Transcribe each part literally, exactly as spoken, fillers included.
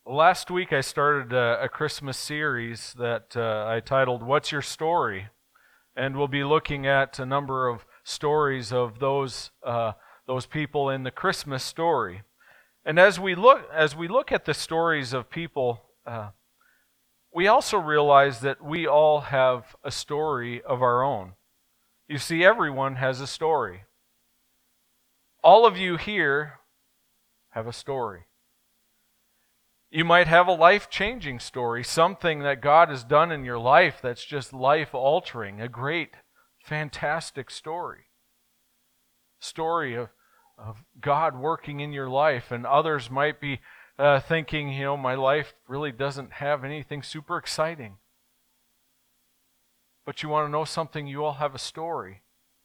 Last week I started a, a Christmas series that uh, I titled, What's Your Story? And we'll be looking at a number of stories of those uh, those people in the Christmas story. And as we look as we look at the stories of people, uh, we also realize that we all have a story of our own. You see, everyone has a story. All of you here have a story. You might have a life-changing story, something that God has done in your life that's just life-altering, a great, fantastic story. Story of, of God working in your life, and others might be uh, thinking, you know, my life really doesn't have anything super exciting. But you want to know something? You all have a story.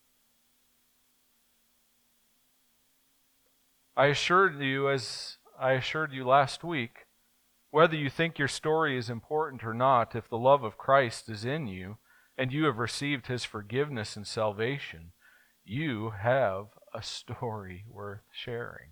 I assured you, as I assured you last week, whether you think your story is important or not, if the love of Christ is in you and you have received His forgiveness and salvation, you have a story worth sharing.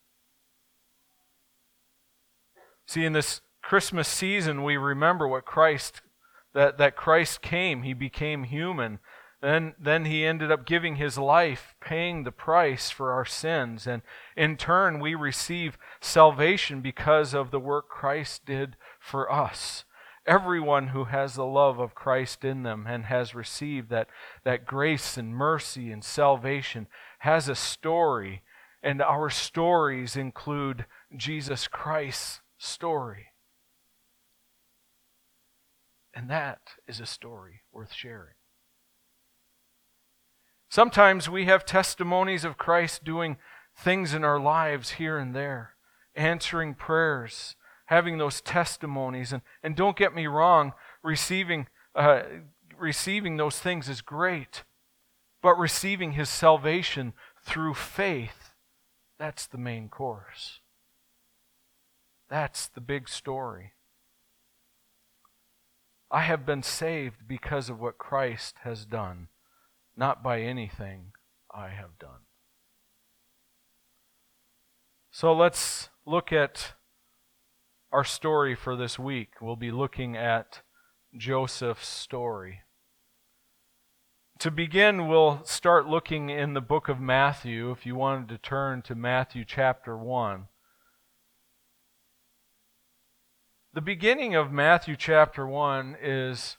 See, in this Christmas season, we remember what Christ, that, that Christ came. He became human. Then, then He ended up giving His life, paying the price for our sins. And in turn, we receive salvation because of the work Christ did for us. Everyone who has the love of Christ in them and has received that, that grace and mercy and salvation has a story. And our stories include Jesus Christ's story. And that is a story worth sharing. Sometimes we have testimonies of Christ doing things in our lives here and there, answering prayers, having those testimonies. And, and don't get me wrong, receiving, uh, receiving those things is great. But receiving His salvation through faith, that's the main course. That's the big story. I have been saved because of what Christ has done, not by anything I have done. So let's look at our story for this week. We'll be looking at Joseph's story. To begin, we'll start looking in the book of Matthew, if you wanted to turn to Matthew chapter one. The beginning of Matthew chapter one is,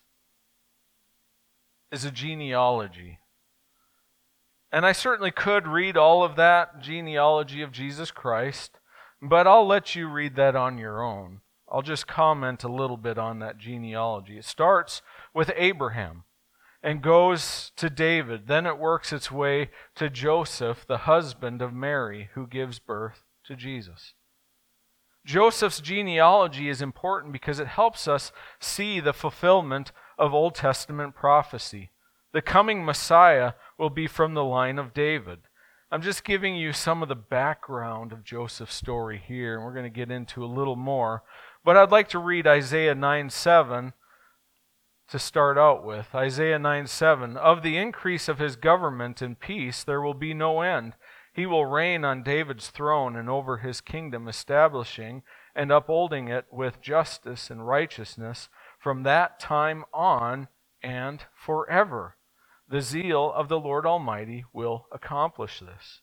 is a genealogy. And I certainly could read all of that genealogy of Jesus Christ, but I'll let you read that on your own. I'll just comment a little bit on that genealogy. It starts with Abraham and goes to David. Then it works its way to Joseph, the husband of Mary, who gives birth to Jesus. Joseph's genealogy is important because it helps us see the fulfillment of Old Testament prophecy. The coming Messiah will be from the line of David. I'm just giving you some of the background of Joseph's story here, and we're going to get into a little more. But I'd like to read Isaiah nine seven to start out with. Isaiah nine seven, Of the increase of His government and peace there will be no end. He will reign on David's throne and over His kingdom, establishing and upholding it with justice and righteousness from that time on and forever. The zeal of the Lord Almighty will accomplish this.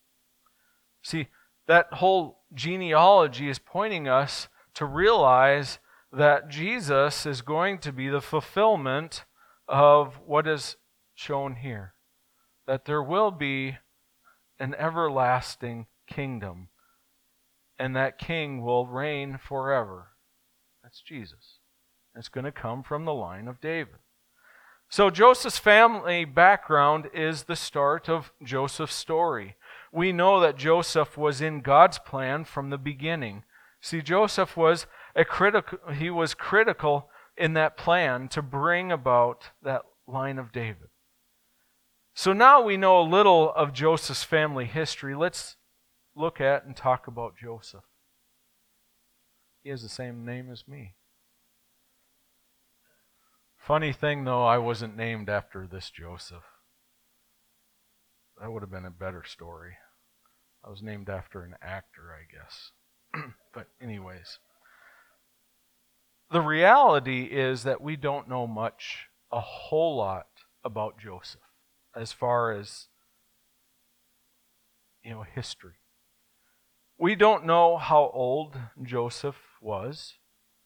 See, that whole genealogy is pointing us to realize that Jesus is going to be the fulfillment of what is shown here. That there will be an everlasting kingdom, and that king will reign forever. That's Jesus. It's going to come from the line of David. So Joseph's family background is the start of Joseph's story. We know that Joseph was in God's plan from the beginning. See, Joseph was a critical, he was critical in that plan to bring about that line of David. So now we know a little of Joseph's family history. Let's look at and talk about Joseph. He has the same name as me. Funny thing, though, I wasn't named after this Joseph. That would have been a better story. I was named after an actor, I guess. But anyways. The reality is that we don't know much, a whole lot about Joseph as far as, you know, history. We don't know how old Joseph was.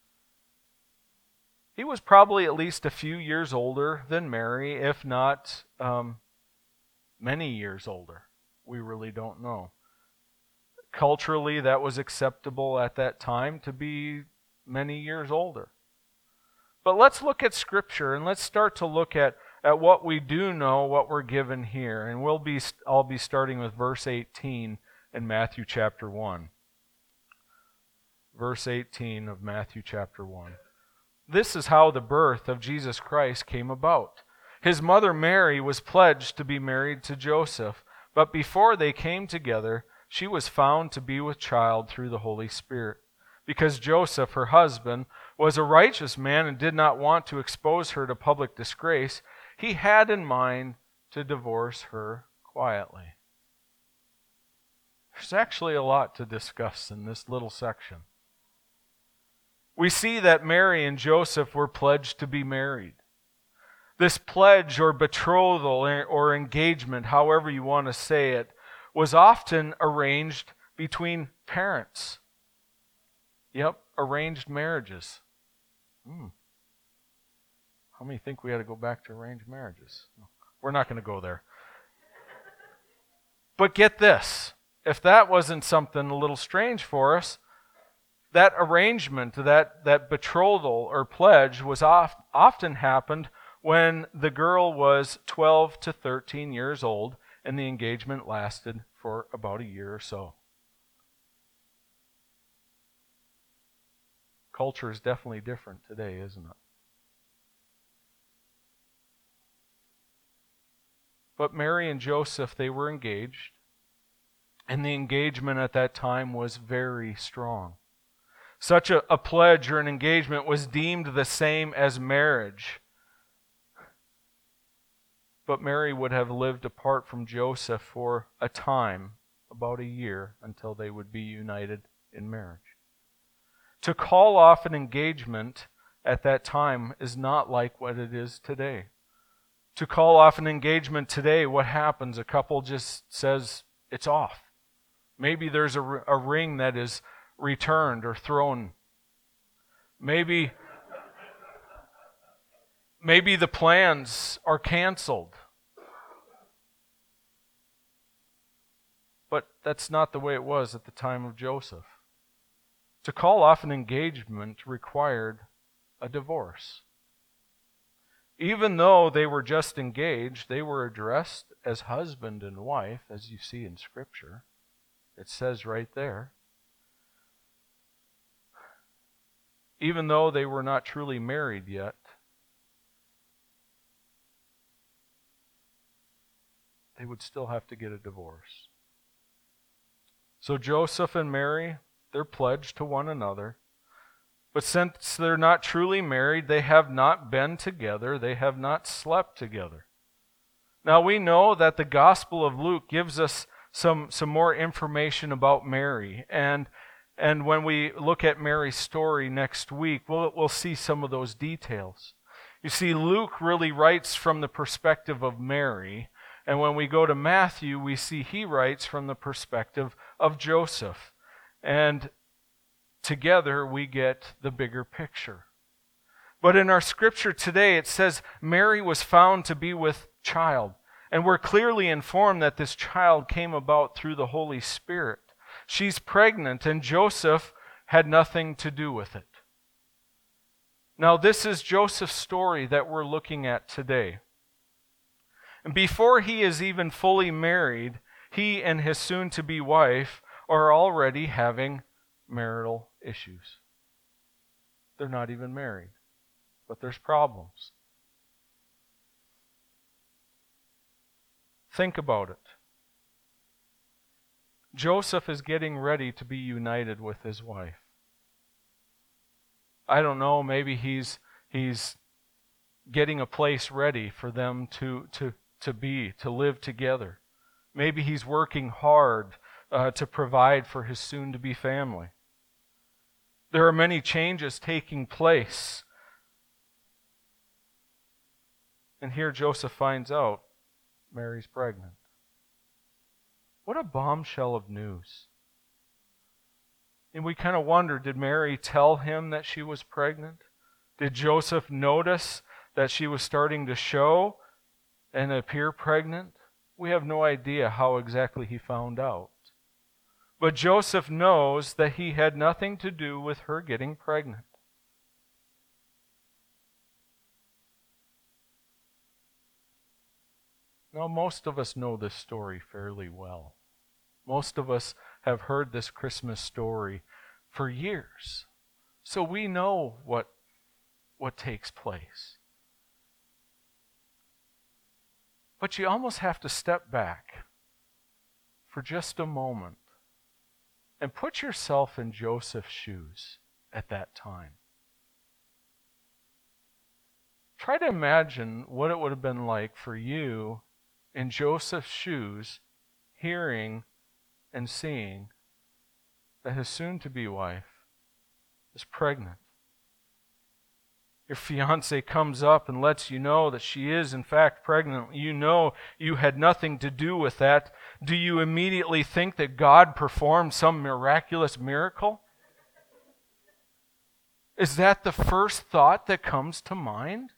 He was probably at least a few years older than Mary, if not um, many years older. We really don't know. Culturally, that was acceptable at that time to be many years older. But let's look at Scripture and let's start to look at, at what we do know, what we're given here. And we'll be I'll be starting with verse eighteen in Matthew chapter one. Verse eighteen of Matthew chapter one. This is how the birth of Jesus Christ came about. His mother Mary was pledged to be married to Joseph, but before they came together, she was found to be with child through the Holy Spirit. Because Joseph, her husband, was a righteous man and did not want to expose her to public disgrace, he had in mind to divorce her quietly. There's actually a lot to discuss in this little section. We see that Mary and Joseph were pledged to be married. This pledge or betrothal or engagement, however you want to say it, was often arranged between parents. Yep, arranged marriages. Hmm. How many think we had to go back to arranged marriages? We're not going to go there. But get this, if that wasn't something a little strange for us, that arrangement, that, that betrothal or pledge was oft, often happened when the girl was twelve to thirteen years old and the engagement lasted for about a year or so. Culture is definitely different today, isn't it? But Mary and Joseph, they were engaged, and the engagement at that time was very strong. Such a, a pledge or an engagement was deemed the same as marriage. But Mary would have lived apart from Joseph for a time, about a year, until they would be united in marriage. To call off an engagement at that time is not like what it is today. To call off an engagement today, what happens? A couple just says it's off. Maybe there's a, a ring that is returned or thrown. Maybe, maybe the plans are canceled. But that's not the way it was at the time of Joseph. To call off an engagement required a divorce. Even though they were just engaged, they were addressed as husband and wife, as you see in Scripture. It says right there. Even though they were not truly married yet, they would still have to get a divorce. So Joseph and Mary, they're pledged to one another. But since they're not truly married, they have not been together, they have not slept together. Now we know that the Gospel of Luke gives us some, some more information about Mary. And, and when we look at Mary's story next week, we'll, we'll see some of those details. You see, Luke really writes from the perspective of Mary. And when we go to Matthew, we see he writes from the perspective of Joseph. And together we get the bigger picture. But in our scripture today, it says Mary was found to be with child. And we're clearly informed that this child came about through the Holy Spirit. She's pregnant, and Joseph had nothing to do with it. Now, this is Joseph's story that we're looking at today. And before he is even fully married, he and his soon-to-be wife are already having marital issues. They're not even married, but there's problems. Think about it. Joseph is getting ready to be united with his wife. I don't know, maybe he's he's getting a place ready for them to, to, to be, to live together. Maybe he's working hard uh, to provide for his soon-to-be family. There are many changes taking place. And here Joseph finds out Mary's pregnant. What a bombshell of news. And we kind of wonder, did Mary tell him that she was pregnant? Did Joseph notice that she was starting to show and appear pregnant? We have no idea how exactly he found out. But Joseph knows that he had nothing to do with her getting pregnant. Now, most of us know this story fairly well. Most of us have heard this Christmas story for years. So we know what, what takes place. But you almost have to step back for just a moment and put yourself in Joseph's shoes at that time. Try to imagine what it would have been like for you in Joseph's shoes, hearing and seeing that his soon-to-be wife is pregnant. Your fiancé comes up and lets you know that she is in fact pregnant. You know you had nothing to do with that. Do you immediately think that God performed some miraculous miracle? Is that the first thought that comes to mind?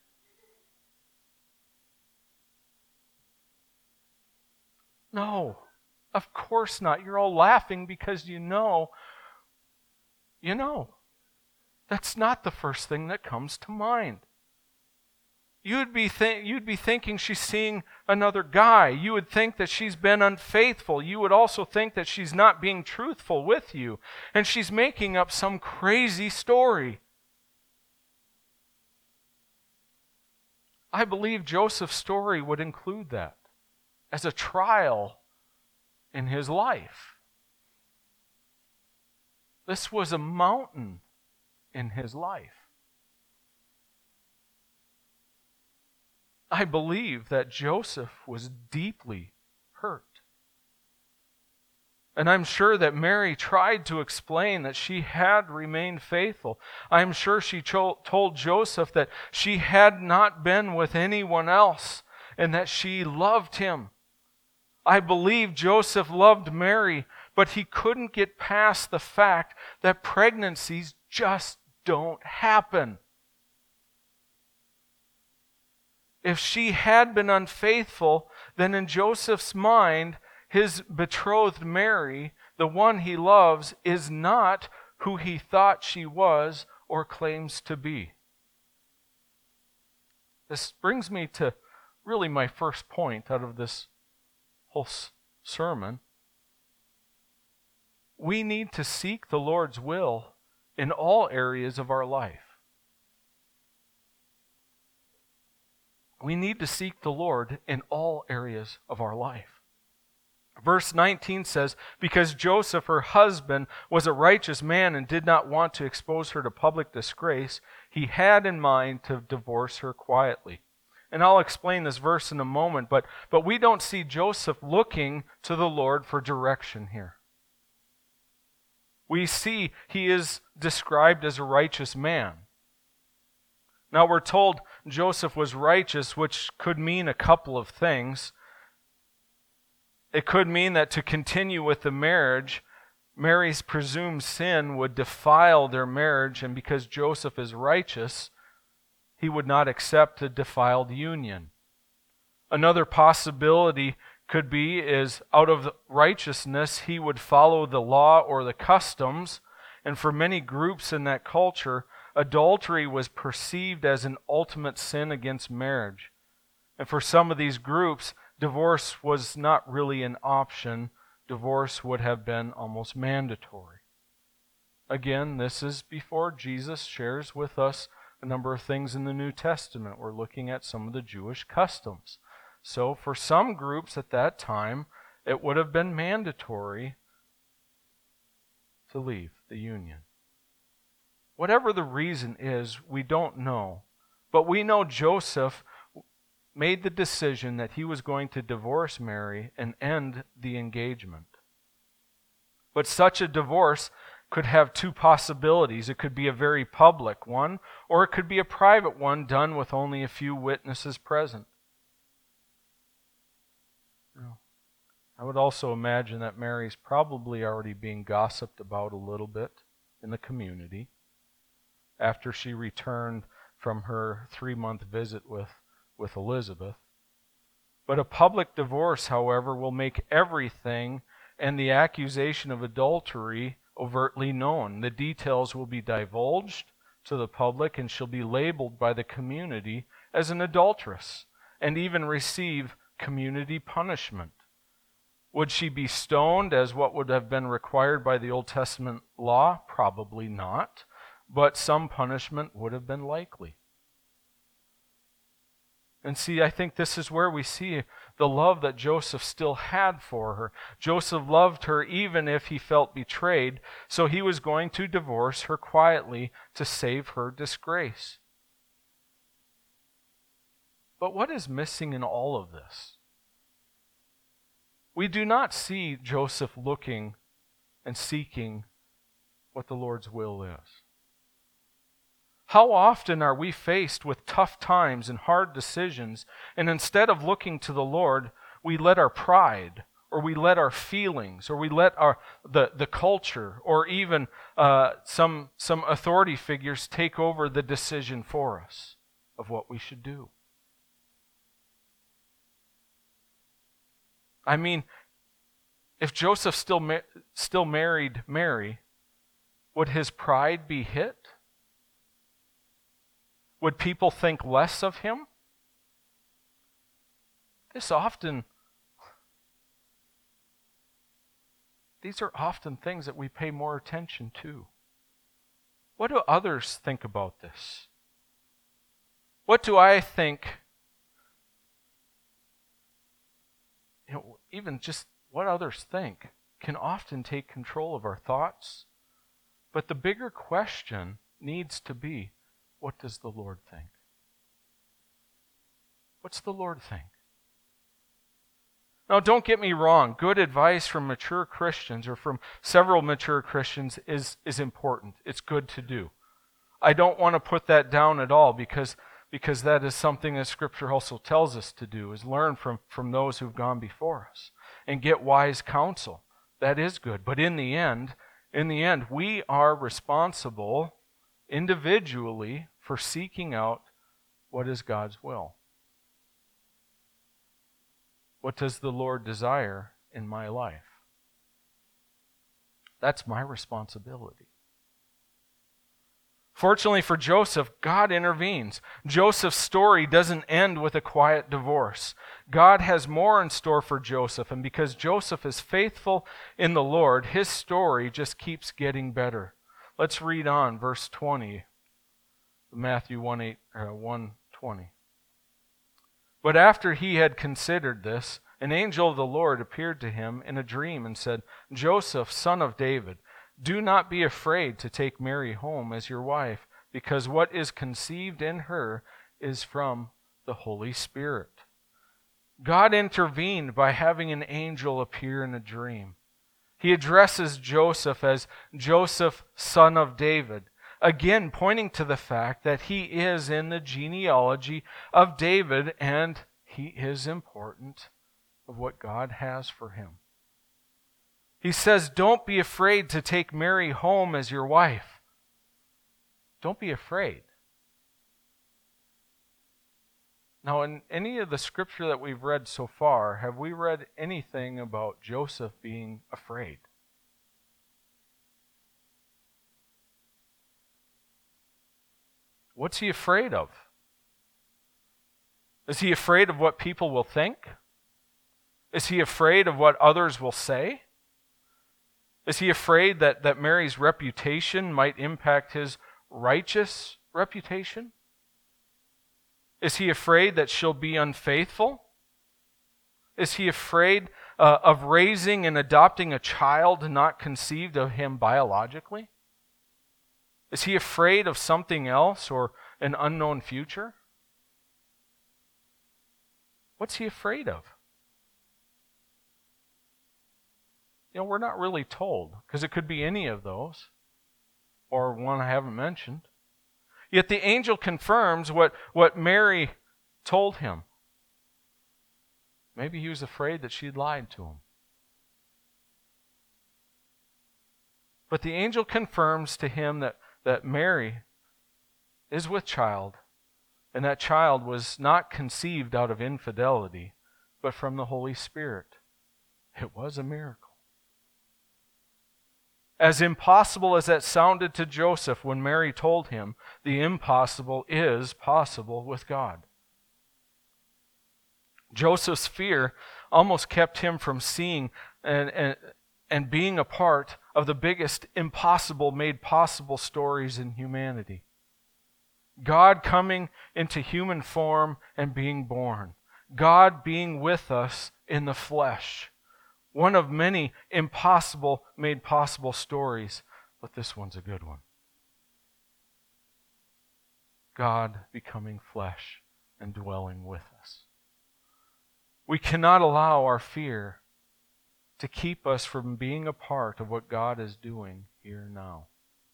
No, of course not. You're all laughing because you know, you know. That's not the first thing that comes to mind. You'd be, th- you'd be thinking she's seeing another guy. You would think that she's been unfaithful. You would also think that she's not being truthful with you. And she's making up some crazy story. I believe Joseph's story would include that as a trial in his life. This was a mountain in his life. I believe that Joseph was deeply hurt. And I'm sure that Mary tried to explain that she had remained faithful. I'm sure she cho- told Joseph that she had not been with anyone else and that she loved him. I believe Joseph loved Mary, but he couldn't get past the fact that pregnancies just don't happen. If she had been unfaithful, then in Joseph's mind, his betrothed Mary, the one he loves, is not who he thought she was or claims to be. This brings me to really my first point out of this whole sermon. We need to seek the Lord's will in all areas of our life. We need to seek the Lord in all areas of our life. Verse nineteen says, because Joseph, her husband, was a righteous man and did not want to expose her to public disgrace, he had in mind to divorce her quietly. And I'll explain this verse in a moment, but, but we don't see Joseph looking to the Lord for direction here. We see he is described as a righteous man. Now we're told Joseph was righteous, which could mean a couple of things. It could mean that to continue with the marriage, Mary's presumed sin would defile their marriage, and because Joseph is righteous, he would not accept a defiled union. Another possibility could be is out of righteousness, he would follow the law or the customs, and for many groups in that culture, adultery was perceived as an ultimate sin against marriage. And for some of these groups, divorce was not really an option. Divorce would have been almost mandatory. Again, this is before Jesus shares with us a number of things in the New Testament. We're looking at some of the Jewish customs. So for some groups at that time, it would have been mandatory to leave the union. Whatever the reason is, we don't know. But we know Joseph made the decision that he was going to divorce Mary and end the engagement. But such a divorce could have two possibilities. It could be a very public one, or it could be a private one done with only a few witnesses present. I would also imagine that Mary's probably already being gossiped about a little bit in the community after she returned from her three-month visit with, with Elizabeth. But a public divorce, however, will make everything and the accusation of adultery overtly known. The details will be divulged to the public, and she'll be labeled by the community as an adulteress and even receive community punishment. Would she be stoned as what would have been required by the Old Testament law? Probably not, but some punishment would have been likely. And see, I think this is where we see the love that Joseph still had for her. Joseph loved her even if he felt betrayed, so he was going to divorce her quietly to save her disgrace. But what is missing in all of this? We do not see Joseph looking and seeking what the Lord's will is. How often are we faced with tough times and hard decisions, and instead of looking to the Lord, we let our pride, or we let our feelings, or we let our the, the culture, or even uh, some, some authority figures take over the decision for us of what we should do. I mean, if Joseph still ma- still married Mary, would his pride be hit? Would people think less of him? This often, these are often things that we pay more attention to. What do others think about this? What do I think? You know, even just what others think can often take control of our thoughts. But the bigger question needs to be, what does the Lord think? What's the Lord think? Now, don't get me wrong. Good advice from mature Christians or from several mature Christians is, is important. It's good to do. I don't want to put that down at all because because that is something that Scripture also tells us to do, is learn from, from those who've gone before us and get wise counsel. That is good. But in the end, in the end, we are responsible individually for seeking out what is God's will. What does the Lord desire in my life? That's my responsibility. Fortunately for Joseph, God intervenes. Joseph's story doesn't end with a quiet divorce. God has more in store for Joseph, and because Joseph is faithful in the Lord, his story just keeps getting better. Let's read on, verse twenty, Matthew one twenty. But after he had considered this, an angel of the Lord appeared to him in a dream and said, Joseph, son of David, do not be afraid to take Mary home as your wife, because what is conceived in her is from the Holy Spirit. God intervened by having an angel appear in a dream. He addresses Joseph as Joseph, son of David, again pointing to the fact that he is in the genealogy of David and he is important of what God has for him. He says, don't be afraid to take Mary home as your wife. Don't be afraid. Now, in any of the scripture that we've read so far, have we read anything about Joseph being afraid? What's he afraid of? Is he afraid of what people will think? Is he afraid of what others will say? Is he afraid that, that Mary's reputation might impact his righteous reputation? Is he afraid that she'll be unfaithful? Is he afraid uh, of raising and adopting a child not conceived of him biologically? Is he afraid of something else or an unknown future? What's he afraid of? You know, we're not really told, because it could be any of those. or one I haven't mentioned. Yet the angel confirms what, what Mary told him. Maybe he was afraid that she'd lied to him. But the angel confirms to him that, that Mary is with child, and that child was not conceived out of infidelity, but from the Holy Spirit. It was a miracle. As impossible as that sounded to Joseph when Mary told him, the impossible is possible with God. Joseph's fear almost kept him from seeing and, and, and being a part of the biggest impossible made possible stories in humanity. God coming into human form and being born. God being with us in the flesh. One of many impossible made possible stories, but this one's a good one. God becoming flesh and dwelling with us. We cannot allow our fear to keep us from being a part of what God is doing here now.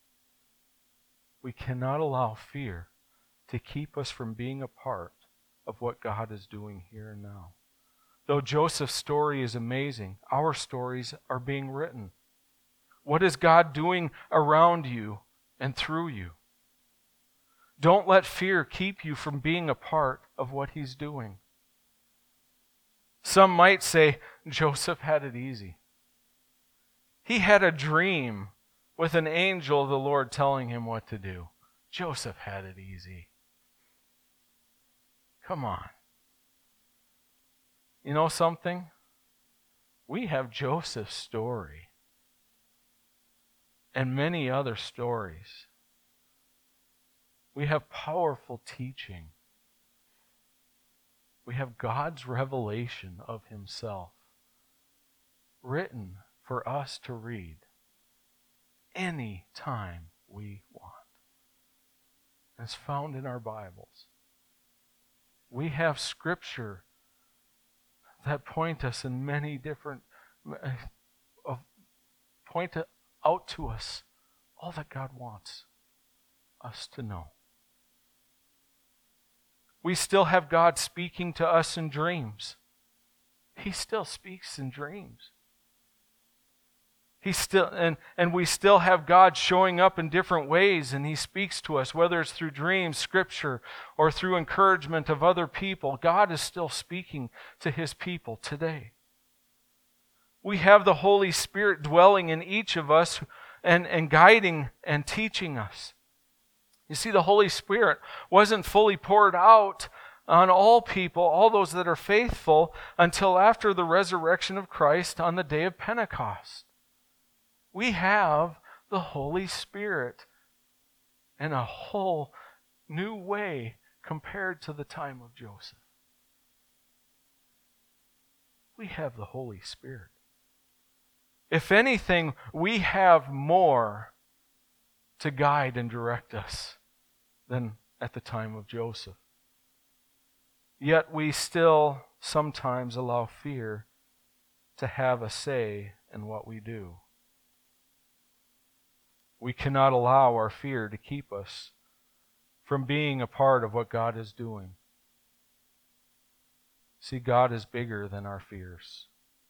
We cannot allow fear to keep us from being a part of what God is doing here and now. Though Joseph's story is amazing, our stories are being written. What is God doing around you and through you? Don't let fear keep you from being a part of what He's doing. Some might say Joseph had it easy. He had a dream with an angel of the Lord telling him what to do. Joseph had it easy. Come on. You know something? We have Joseph's story and many other stories. We have powerful teaching. We have God's revelation of Himself written for us to read any time we want. It's found in our Bibles. We have Scripture that point us in many different, uh, point out to us all that God wants us to know. We still have God speaking to us in dreams. He still speaks in dreams. He still and, and we still have God showing up in different ways, and He speaks to us, whether it's through dreams, Scripture, or through encouragement of other people. God is still speaking to His people today. We have the Holy Spirit dwelling in each of us and, and guiding and teaching us. You see, the Holy Spirit wasn't fully poured out on all people, all those that are faithful, until after the resurrection of Christ on the day of Pentecost. We have the Holy Spirit in a whole new way compared to the time of Joseph. We have the Holy Spirit. If anything, we have more to guide and direct us than at the time of Joseph. Yet we still sometimes allow fear to have a say in what we do. We cannot allow our fear to keep us from being a part of what God is doing. See, God is bigger than our fears.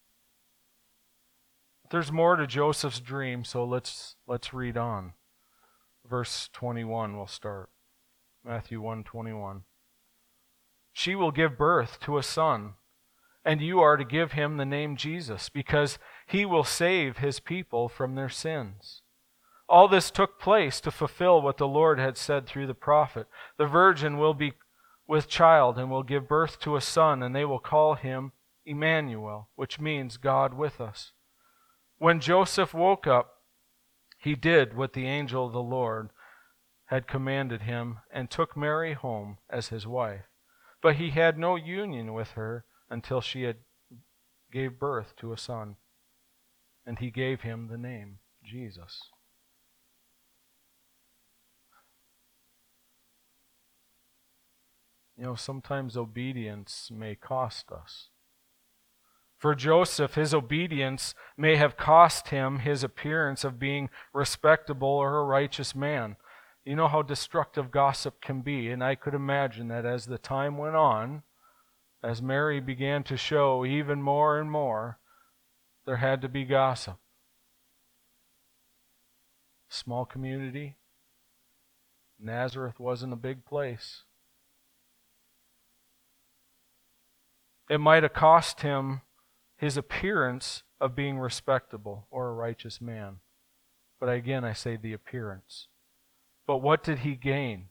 There's more to Joseph's dream, so let's let's read on. Verse twenty-one we'll start. Matthew one twenty-one. She will give birth to a son, and you are to give him the name Jesus, because he will save his people from their sins. All this took place to fulfill what the Lord had said through the prophet. The virgin will be with child and will give birth to a son, and they will call him Emmanuel, which means God with us. When Joseph woke up, he did what the angel of the Lord had commanded him and took Mary home as his wife. But he had no union with her until she had gave birth to a son, and he gave him the name Jesus. You know, sometimes obedience may cost us. For Joseph, his obedience may have cost him his appearance of being respectable or a righteous man. You know how destructive gossip can be, and I could imagine that as the time went on, as Mary began to show even more and more, there had to be gossip. Small community. Nazareth wasn't a big place. It might have cost him his appearance of being respectable or a righteous man. But again, I say the appearance. But what did he gain?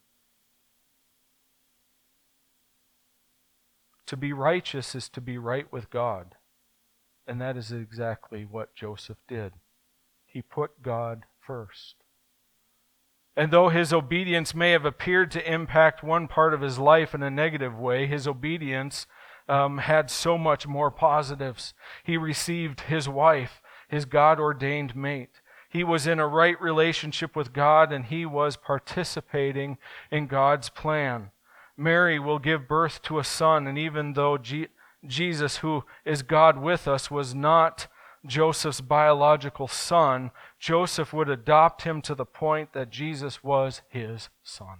To be righteous is to be right with God. And that is exactly what Joseph did. He put God first. And though his obedience may have appeared to impact one part of his life in a negative way, his obedience Um, had so much more positives. He received his wife, his God-ordained mate. He was in a right relationship with God, and he was participating in God's plan. Mary will give birth to a son, and even though G- Jesus, who is God with us, was not Joseph's biological son, Joseph would adopt him to the point that Jesus was his son.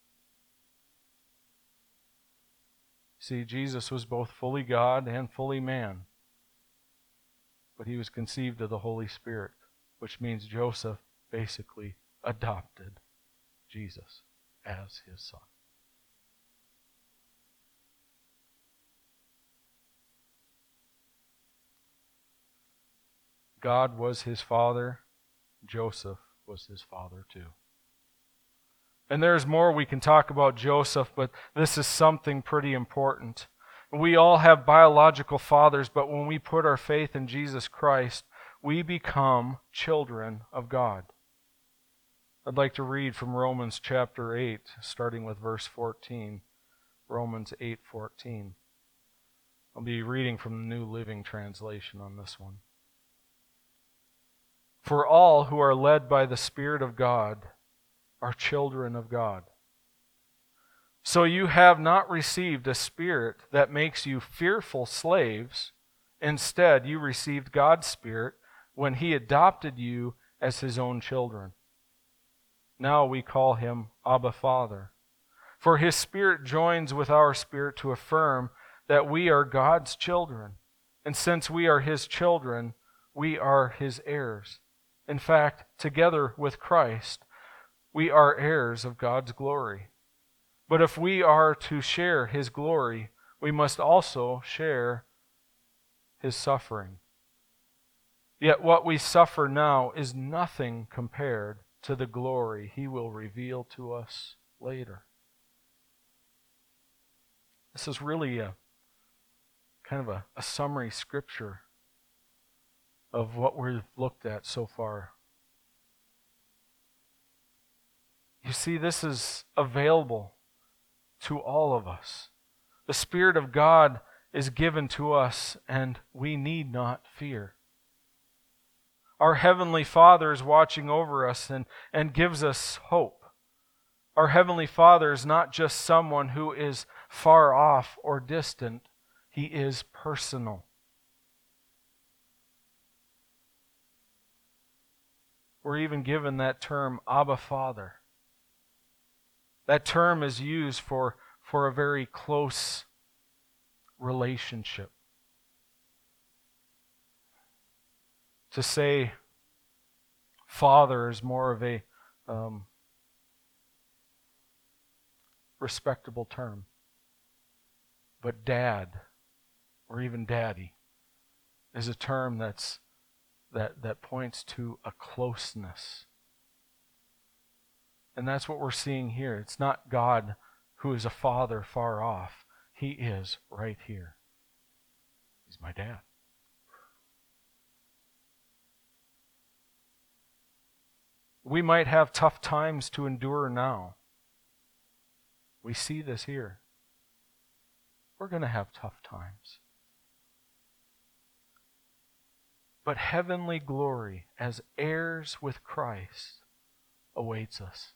See, Jesus was both fully God and fully man. But he was conceived of the Holy Spirit, which means Joseph basically adopted Jesus as his son. God was his father. Joseph was his father too. And there's more we can talk about Joseph, but this is something pretty important. We all have biological fathers, but when we put our faith in Jesus Christ, we become children of God. I'd like to read from Romans chapter eight, starting with verse fourteen. Romans eight fourteen. I'll be reading from the New Living Translation on this one. For all who are led by the Spirit of God are children of God. So you have not received a spirit that makes you fearful slaves. Instead, you received God's Spirit when He adopted you as His own children. Now we call Him Abba Father. For His Spirit joins with our spirit to affirm that we are God's children. And since we are His children, we are His heirs. In fact, together with Christ, we are heirs of God's glory. But if we are to share His glory, we must also share His suffering. Yet what we suffer now is nothing compared to the glory He will reveal to us later. This is really a kind of a, a summary scripture of what we've looked at so far. You see, this is available to all of us. The Spirit of God is given to us, and we need not fear. Our Heavenly Father is watching over us and, and gives us hope. Our Heavenly Father is not just someone who is far off or distant. He is personal. We're even given that term, Abba Father. That term is used for, for a very close relationship. To say father is more of a um, respectable term. But dad, or even daddy, is a term that's that, that points to a closeness. And that's what we're seeing here. It's not God who is a father far off. He is right here. He's my dad. We might have tough times to endure now. We see this here. We're going to have tough times. But heavenly glory as heirs with Christ awaits us.